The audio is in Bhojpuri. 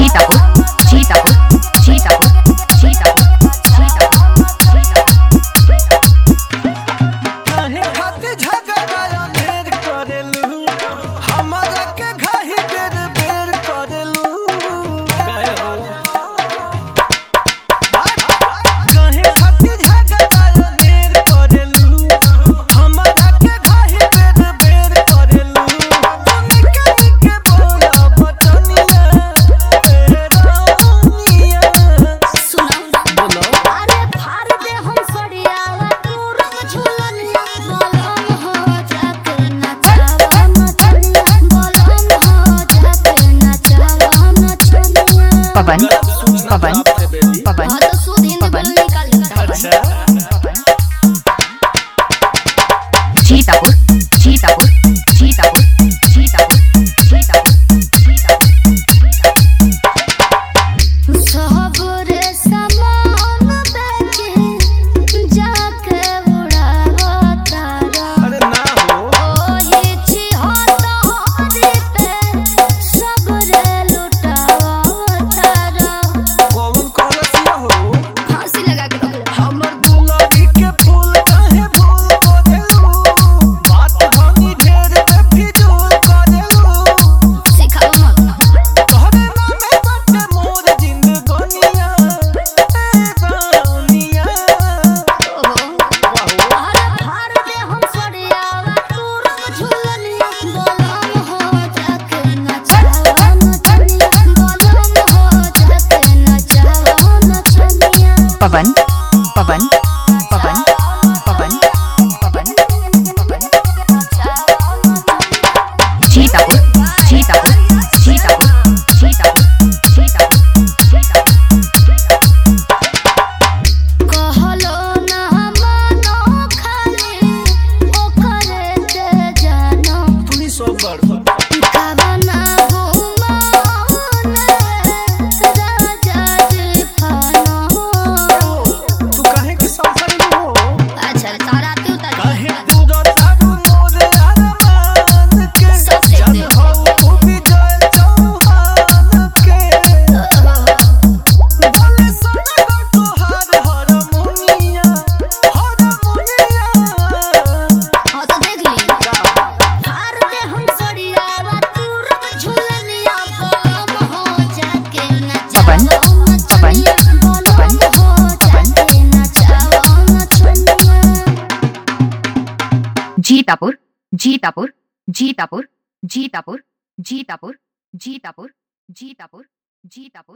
जीतापुर जीतापुर जीतापुर जीतापुर काहे खातिर झगड़ा ढेर करेलू हमरा के घाही बेर बेर करेलू काहे खातिर झगड़ा ढेर करेलू हमरा के घाही बेर बेर करेलू निके निके बोला बचनिया तेरे रानिया सुना बोलो अरे फार दे हम सड़ियावा तू रंग झूलनिया बोलम हो जाके नचावा नचनिया बोलम हो जाके नचावा नचनिया पवन पवन पवन हाँ तो सुधीन बोल निकाल अच्छा जीतापुर जीतापुर जीतापुर जीतापुर जीतापुर सबरे समान बेचे जाके उड़ावा तारा अरे ना हो ओही छिहत्ता हरी पे सबरे लुटावा तारा कौन कलसिया हो फांसी लगा के रख ले हमर गुलाबी के फूल काहे फूल बदलू बात भांगी ढेर पे फिजूल करेलू सिखाओ मत तोहरे नामे बाटे मोर जिंदगनिया ए रानिया ओहो अरे फार दे हम सड़ियावा तू रंग झूलनिया बोलम हो जाके नचावा नचनिया बोलम हो जाके नचावा नचनिया पवन पवन पवन पवन पवन पवन जीतापुर जीतापुर जीतापुर जीतापुर जीतापुर कहलो ना मानो खाली ओकरे ते जानो पुलिस सब बड़ कवना घुमाने राजा जी फानो तू काहे के संसारी हो अच्छा सारा तू उतर काहे दूर तारू मोर अरमान के सब देख जन ले। हो खूबी जय चौहान के बोले सोना गो तोहार हरमुनिया हाँ तो देख ली फार दे हम सड़ियावा तू रंग झूलनिया बोलम हो जाके नचावा नचनिया बोलम हो जाके नचावा नचनिया जीतापुर जीतापुर जीतापुर जीतापुर जीतापुर जीतापुर जीतापुर जीतापुर